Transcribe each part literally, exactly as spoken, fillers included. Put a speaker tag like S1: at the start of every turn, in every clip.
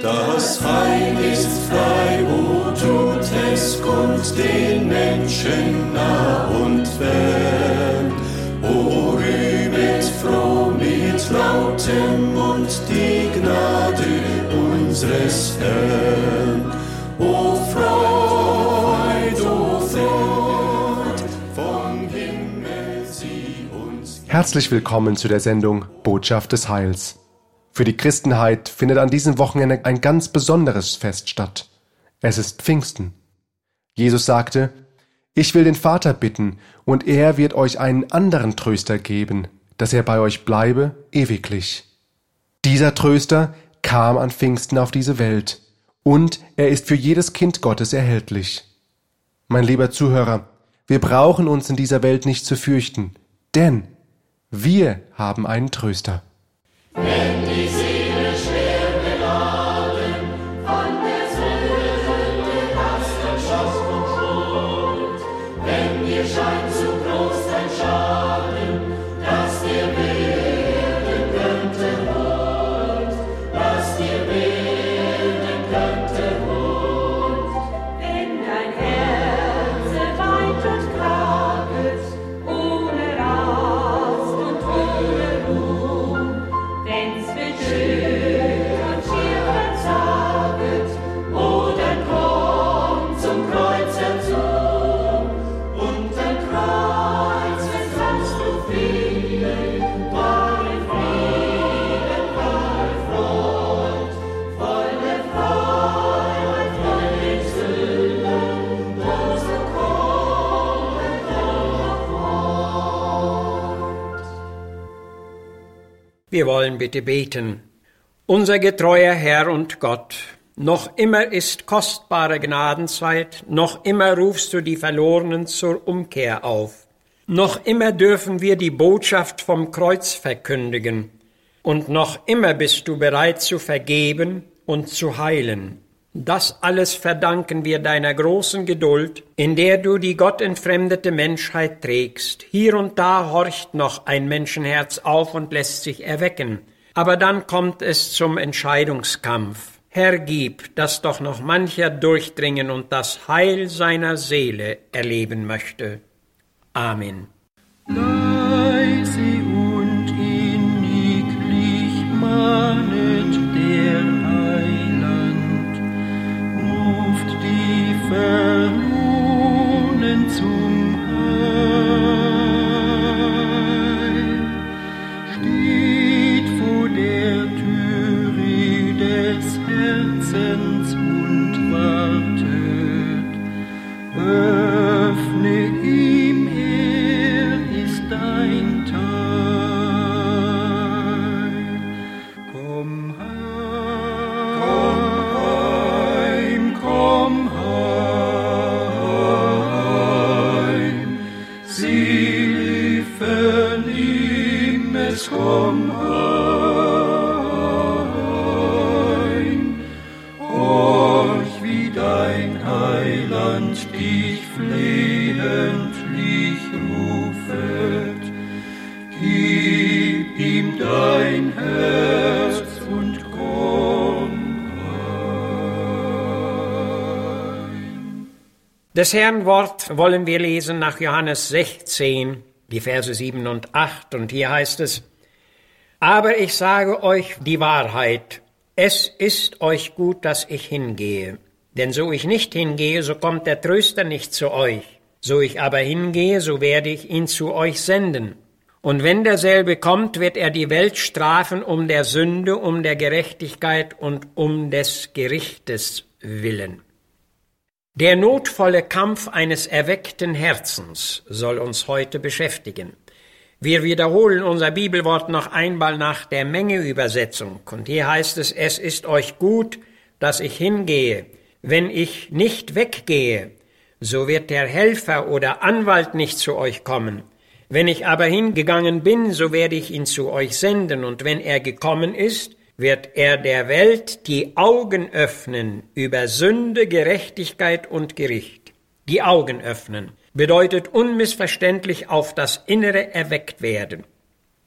S1: Das Heil ist frei, o tut es kund den Menschen nah und fern. O rühmet froh mit lautem Mund die Gnade unseres Herrn. O Freud, o Freud, vom Himmel sie uns.
S2: Herzlich willkommen zu der Sendung Botschaft des Heils. Für die Christenheit findet an diesem Wochenende ein ganz besonderes Fest statt. Es ist Pfingsten. Jesus sagte: Ich will den Vater bitten, und er wird euch einen anderen Tröster geben, dass er bei euch bleibe ewiglich. Dieser Tröster kam an Pfingsten auf diese Welt, und er ist für jedes Kind Gottes erhältlich. Mein lieber Zuhörer, wir brauchen uns in dieser Welt nicht zu fürchten, denn wir haben einen Tröster.
S1: Wenn die Seele schwer beladen, von der Sünde, Lastenschaft und Schuld, wenn dir scheint zu groß dein Schaden, dass dir werden könnte Huld, dass dir werden könnte Huld.
S3: Wenn dein Herz weint und klaget, ohne Rast und ohne Ruhe, wenn's betrübt und schier verzaget, o dann komm zum Kreuzer zu, und am Kreuz kannst du finden, wahre Frieden, wahre Freud, volle Freiheit von den Sünden, wo so kommen doch
S4: Wir wollen bitte beten. Unser getreuer Herr und Gott, noch immer ist kostbare Gnadenzeit, noch immer rufst du die Verlorenen zur Umkehr auf. Noch immer dürfen wir die Botschaft vom Kreuz verkündigen. Und noch immer bist du bereit zu vergeben und zu heilen. Das alles verdanken wir deiner großen Geduld, in der du die gottentfremdete Menschheit trägst. Hier und da horcht noch ein Menschenherz auf und lässt sich erwecken. Aber dann kommt es zum Entscheidungskampf. Herr, gib, dass doch noch mancher durchdringen und das Heil seiner Seele erleben möchte. Amen.
S5: Leise und inniglich mahnet der Heiland, ruft die Verlorenen zum Heil, steht vor der Türe des Herzens und wartet, öffne ihm, er ist dein Teil. Komm heim, komm heim, Seele vernimm es, komm heim, horch wie dein Heiland dich flehentlich rufet, gib ihm dein Herz und komm heim.
S4: Des Herrn Wort wollen wir lesen nach Johannes sechzehn, die Verse sieben und acht, und hier heißt es: Aber ich sage euch die Wahrheit, es ist euch gut, dass ich hingehe. Denn so ich nicht hingehe, so kommt der Tröster nicht zu euch. So ich aber hingehe, so werde ich ihn zu euch senden. Und wenn derselbe kommt, wird er die Welt strafen um der Sünde, um der Gerechtigkeit und um des Gerichtes willen. Der notvolle Kampf eines erweckten Herzens soll uns heute beschäftigen. Wir wiederholen unser Bibelwort noch einmal nach der Mengeübersetzung. Und hier heißt es: Es ist euch gut, dass ich hingehe. Wenn ich nicht weggehe, so wird der Helfer oder Anwalt nicht zu euch kommen. Wenn ich aber hingegangen bin, so werde ich ihn zu euch senden. Und wenn er gekommen ist, wird er der Welt die Augen öffnen über Sünde, Gerechtigkeit und Gericht. Die Augen öffnen bedeutet unmissverständlich auf das Innere erweckt werden.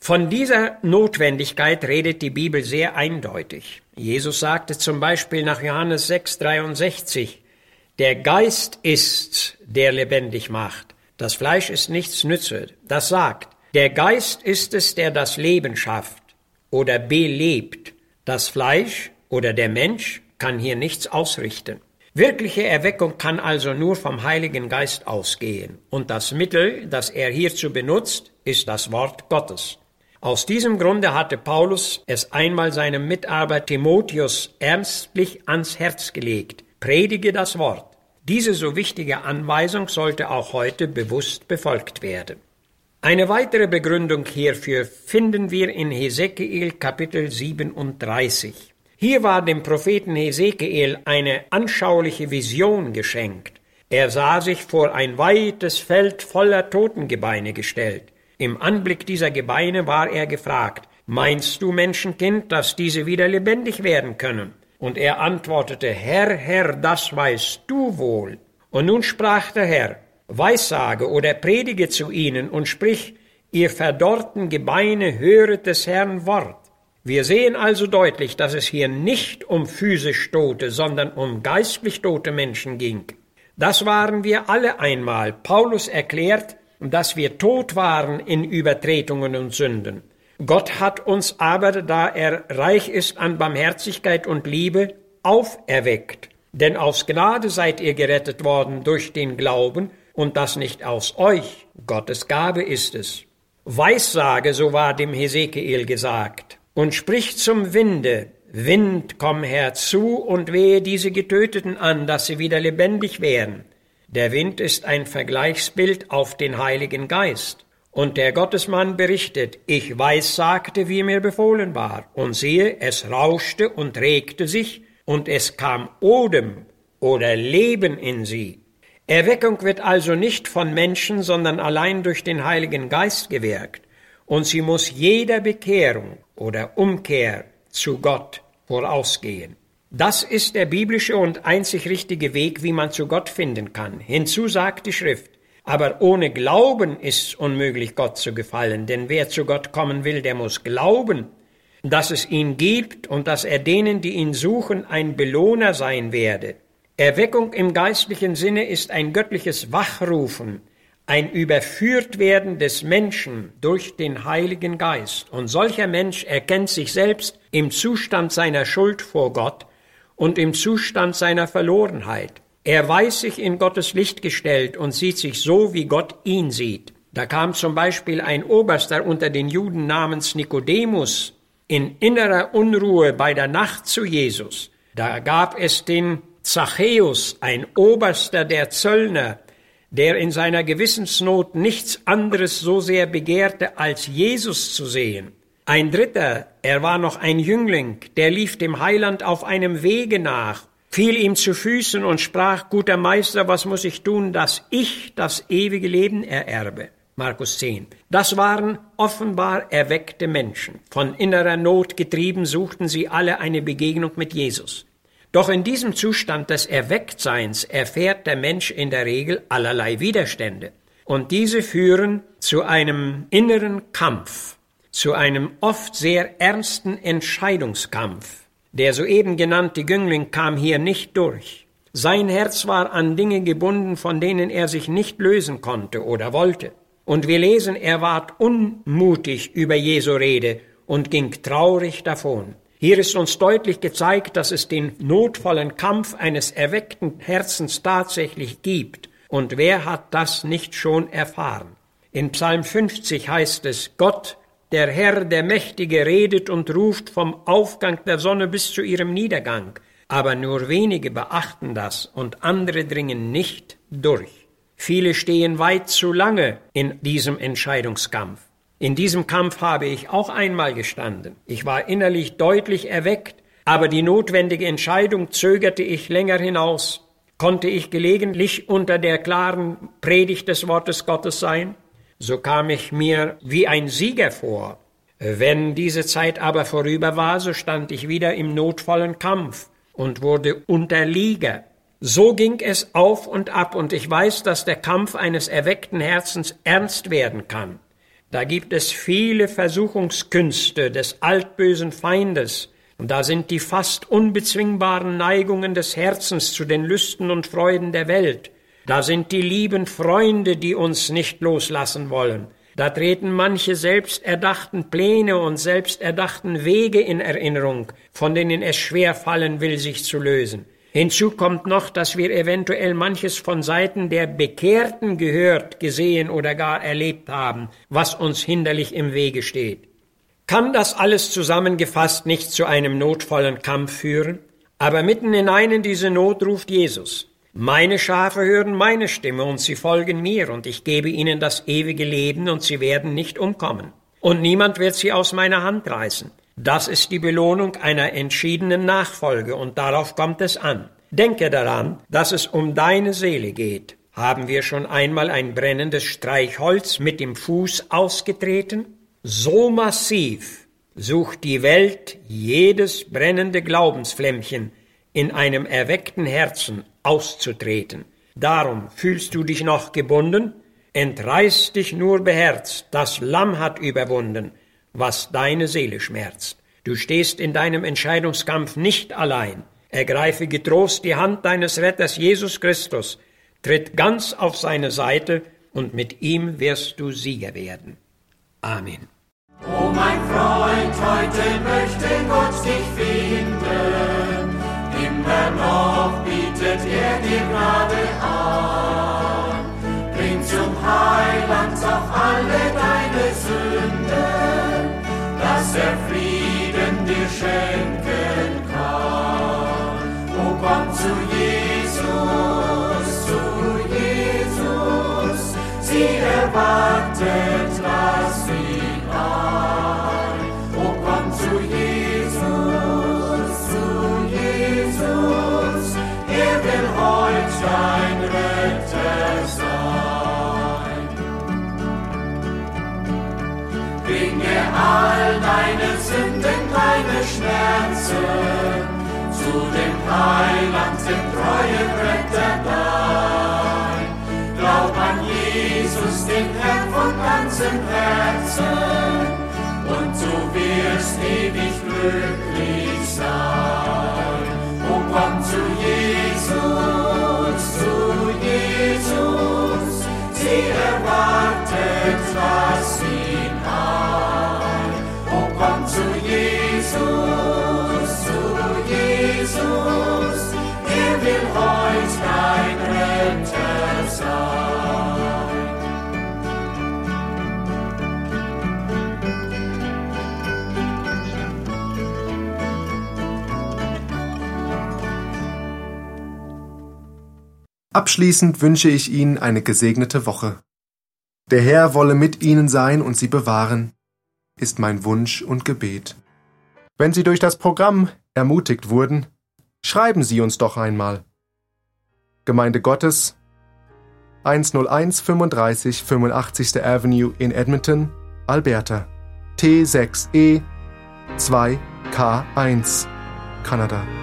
S4: Von dieser Notwendigkeit redet die Bibel sehr eindeutig. Jesus sagte zum Beispiel nach Johannes sechs dreiundsechzig, der Geist ist's, der lebendig macht. Das Fleisch ist nichts nütze. Das sagt, der Geist ist es, der das Leben schafft oder belebt. Das Fleisch oder der Mensch kann hier nichts ausrichten. Wirkliche Erweckung kann also nur vom Heiligen Geist ausgehen. Und das Mittel, das er hierzu benutzt, ist das Wort Gottes. Aus diesem Grunde hatte Paulus es einmal seinem Mitarbeiter Timotheus ernstlich ans Herz gelegt. Predige das Wort. Diese so wichtige Anweisung sollte auch heute bewusst befolgt werden. Eine weitere Begründung hierfür finden wir in Hesekiel Kapitel siebenunddreißig. Hier war dem Propheten Hesekiel eine anschauliche Vision geschenkt. Er sah sich vor ein weites Feld voller Totengebeine gestellt. Im Anblick dieser Gebeine war er gefragt, meinst du, Menschenkind, dass diese wieder lebendig werden können? Und er antwortete, Herr, Herr, das weißt du wohl. Und nun sprach der Herr, Weissage oder predige zu ihnen und sprich, ihr verdorrten Gebeine, höret des Herrn Wort. Wir sehen also deutlich, dass es hier nicht um physisch tote, sondern um geistlich tote Menschen ging. Das waren wir alle einmal. Paulus erklärt, dass wir tot waren in Übertretungen und Sünden. Gott hat uns aber, da er reich ist an Barmherzigkeit und Liebe, auferweckt. Denn aus Gnade seid ihr gerettet worden durch den Glauben, und das nicht aus euch, Gottes Gabe ist es. Weissage, so war dem Hesekiel gesagt, und sprich zum Winde, Wind, komm herzu und wehe diese Getöteten an, dass sie wieder lebendig werden. Der Wind ist ein Vergleichsbild auf den Heiligen Geist. Und der Gottesmann berichtet, ich weissagte, wie mir befohlen war, und siehe, es rauschte und regte sich, und es kam Odem oder Leben in sie. Erweckung wird also nicht von Menschen, sondern allein durch den Heiligen Geist gewirkt, und sie muss jeder Bekehrung oder Umkehr zu Gott vorausgehen. Das ist der biblische und einzig richtige Weg, wie man zu Gott finden kann. Hinzu sagt die Schrift, aber ohne Glauben ist es unmöglich, Gott zu gefallen, denn wer zu Gott kommen will, der muss glauben, dass es ihn gibt und dass er denen, die ihn suchen, ein Belohner sein werde. Erweckung im geistlichen Sinne ist ein göttliches Wachrufen, ein Überführtwerden des Menschen durch den Heiligen Geist. Und solcher Mensch erkennt sich selbst im Zustand seiner Schuld vor Gott und im Zustand seiner Verlorenheit. Er weiß sich in Gottes Licht gestellt und sieht sich so, wie Gott ihn sieht. Da kam zum Beispiel ein Oberster unter den Juden namens Nikodemus in innerer Unruhe bei der Nacht zu Jesus. Da gab es den Zachäus, ein Oberster der Zöllner, der in seiner Gewissensnot nichts anderes so sehr begehrte, als Jesus zu sehen. Ein Dritter, er war noch ein Jüngling, der lief dem Heiland auf einem Wege nach, fiel ihm zu Füßen und sprach, guter Meister, was muss ich tun, dass ich das ewige Leben ererbe? Markus zehn. Das waren offenbar erweckte Menschen. Von innerer Not getrieben suchten sie alle eine Begegnung mit Jesus. Doch in diesem Zustand des Erwecktseins erfährt der Mensch in der Regel allerlei Widerstände. Und diese führen zu einem inneren Kampf, zu einem oft sehr ernsten Entscheidungskampf. Der soeben genannte Jüngling kam hier nicht durch. Sein Herz war an Dinge gebunden, von denen er sich nicht lösen konnte oder wollte. Und wir lesen, er ward unmutig über Jesu Rede und ging traurig davon. Hier ist uns deutlich gezeigt, dass es den notvollen Kampf eines erweckten Herzens tatsächlich gibt. Und wer hat das nicht schon erfahren? In Psalm fünfzig heißt es, Gott, der Herr, der Mächtige, redet und ruft vom Aufgang der Sonne bis zu ihrem Niedergang. Aber nur wenige beachten das und andere dringen nicht durch. Viele stehen weit zu lange in diesem Entscheidungskampf. In diesem Kampf habe ich auch einmal gestanden. Ich war innerlich deutlich erweckt, aber die notwendige Entscheidung zögerte ich länger hinaus. Konnte ich gelegentlich unter der klaren Predigt des Wortes Gottes sein? So kam ich mir wie ein Sieger vor. Wenn diese Zeit aber vorüber war, so stand ich wieder im notvollen Kampf und wurde Unterlieger. So ging es auf und ab, und ich weiß, dass der Kampf eines erweckten Herzens ernst werden kann. Da gibt es viele Versuchungskünste des altbösen Feindes, und da sind die fast unbezwingbaren Neigungen des Herzens zu den Lüsten und Freuden der Welt. Da sind die lieben Freunde, die uns nicht loslassen wollen. Da treten manche selbsterdachten Pläne und selbsterdachten Wege in Erinnerung, von denen es schwer fallen will, sich zu lösen. Hinzu kommt noch, dass wir eventuell manches von Seiten der Bekehrten gehört, gesehen oder gar erlebt haben, was uns hinderlich im Wege steht. Kann das alles zusammengefasst nicht zu einem notvollen Kampf führen? Aber mitten hinein in diese Not ruft Jesus: Meine Schafe hören meine Stimme und sie folgen mir, und ich gebe ihnen das ewige Leben und sie werden nicht umkommen. Und niemand wird sie aus meiner Hand reißen. Das ist die Belohnung einer entschiedenen Nachfolge, und darauf kommt es an. Denke daran, dass es um deine Seele geht. Haben wir schon einmal ein brennendes Streichholz mit dem Fuß ausgetreten? So massiv sucht die Welt jedes brennende Glaubensflämmchen in einem erweckten Herzen auszutreten. Darum fühlst du dich noch gebunden? Entreiß dich nur beherzt, das Lamm hat überwunden, was deine Seele schmerzt. Du stehst in deinem Entscheidungskampf nicht allein. Ergreife getrost die Hand deines Retters Jesus Christus, tritt ganz auf seine Seite und mit ihm wirst du Sieger werden. Amen.
S1: O mein Freund, heute möchte Gott dich finden, immer noch bietet er dir Gnade an. Bring zum Heiland auch alle deine Sünden, dass er Frieden dir schenken kann. O komm zu Jesus, zu Jesus, sie erwartet, lass ihn ein. O komm zu Jesus, zu Jesus, er will heut dein Retter sein. Bringe all deine Sünden, deine Schmerzen zu dem Heiland, dem treuen Retter dein. Glaub an Jesus, den Herrn von ganzem Herzen, und du wirst ewig glücklich sein. O komm zu Jesus, zu Jesus, sie erwartet, lass ihn ein. O komm zu Jesus, zu Jesus, er will heut dein Retter sein.
S2: Abschließend wünsche ich Ihnen eine gesegnete Woche. Der Herr wolle mit Ihnen sein und Sie bewahren, ist mein Wunsch und Gebet. Wenn Sie durch das Programm ermutigt wurden, schreiben Sie uns doch einmal. Gemeinde Gottes, hunderteins fünfunddreißig fünfundachtzigste Avenue in Edmonton, Alberta, T sechs E zwei K eins, Kanada.